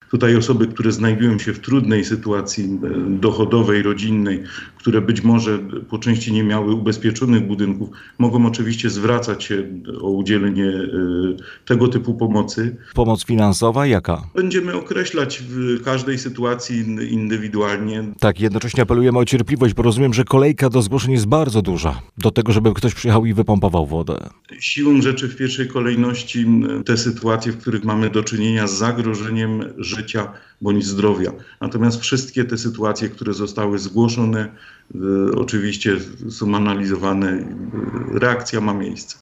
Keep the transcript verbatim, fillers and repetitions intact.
Tutaj osoby, które znajdują się w trudnej sytuacji dochodowej, rodzinnej, które być może po części nie miały ubezpieczonych budynków, mogą oczywiście zwracać się o udzielenie tego typu pomocy. Pomoc finansowa jaka? Będziemy określać w każdej sytuacji indywidualnie. Tak, jednocześnie apelujemy o cierpliwość, bo rozumiem, że kolejka do zgłoszeń jest bardzo duża, do tego, żeby ktoś przyjechał i wypompował wodę. Siłą rzeczy w pierwszej kolejności te sytuacje, w których mamy do czynienia z zagrożeniem życia bądź zdrowia. Natomiast wszystkie te sytuacje, które zostały zgłoszone, oczywiście są analizowane, reakcja ma miejsce.